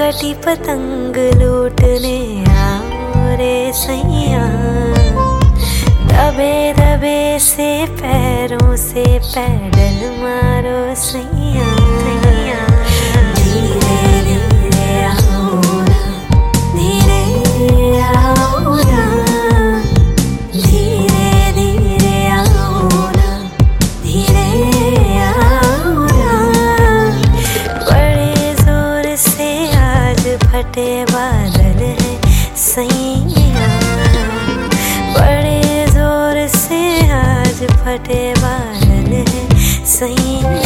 कटी पतंग लूटने आओ रे सैया। दबे दबे से पैरों से पैडल मारो सैया। धीरे धीरे आओ ना, धीरे आओ ना, धीरे धीरे आओ ना, धीरे आओ ना। बड़े जोर से आज फटे बादल है सैया। बड़े जोर से आज फटे बादल है सैया।